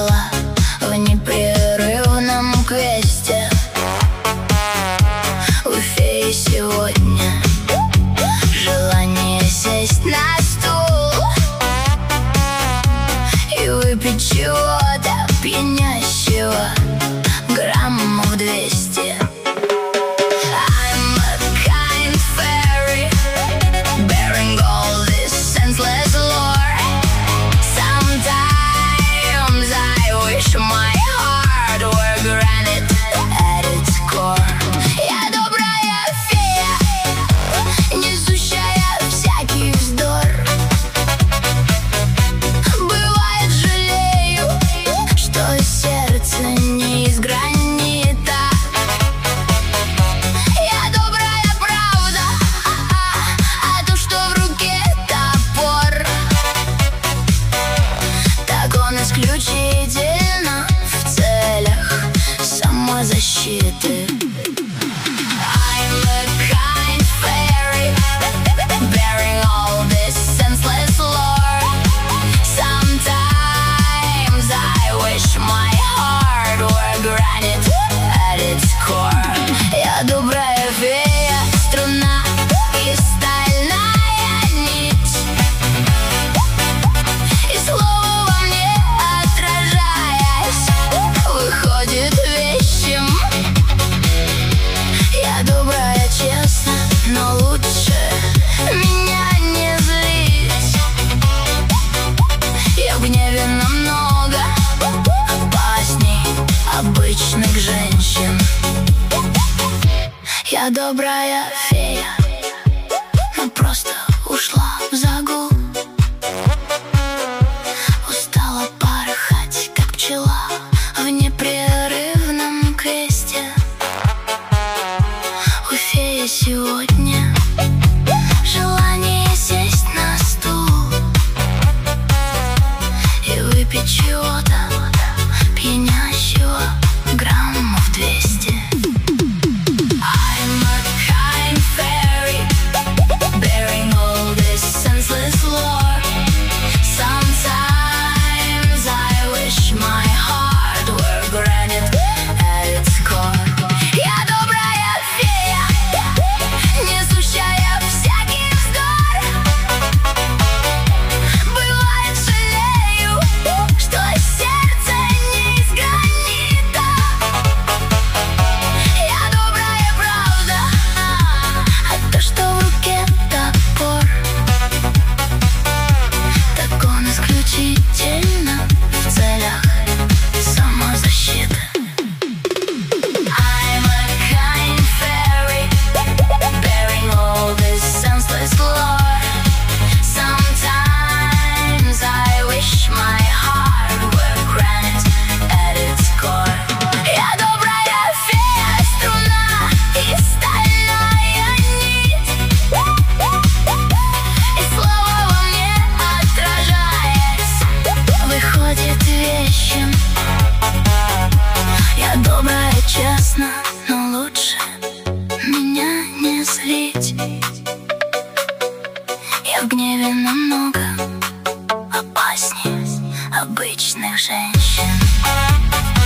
жила в непрерывном квесте. У феи сегодня желание сесть на стул и выпить чего-то пьянящего граммов 200. My heart were granite at its core. Я добрая фея, несущая всякий вздор. Бывает, жалею, что сердце не из гранита. Я добрая правда, а то, что в руке топор, так он исключительно защиты. I'm a kind fairy, bearing all this senseless lore. Sometimes I wish my heart were granite at its core. Я добрая фея, струна и стальная нить, и слово во мне отражаясь выходит вещим. Я добрая, честно, но лучше меня не злить. Я в гневе намного опасней обычных женщин. Я добрая фея, но просто ушла в загул. Устала порхать, как пчела в непрерывном квесте. У феи сегодня желание сесть на стул и выпить чего-то пьянящего граммов 200. I'm a kind fairy, bearing all this senseless lore. Sometimes I wish my heart were granite at its core. Я добрая фея, несущая всякий вздор. Бывает, жалею, что сердце не из гранита. Я добрая правда, а то, что в руке топор, так он исключительно в целях самозащиты. I'm a kind fairy, bearing all this senseless lore. Sometimes I wish my heart were granite at its core. Я добрая фея, струна и стальная нить, и слово во мне отражаясь выходит вещим. Я добрая, честно, но лучше меня не злить. Я в гневе намного опаснее обычных женщин.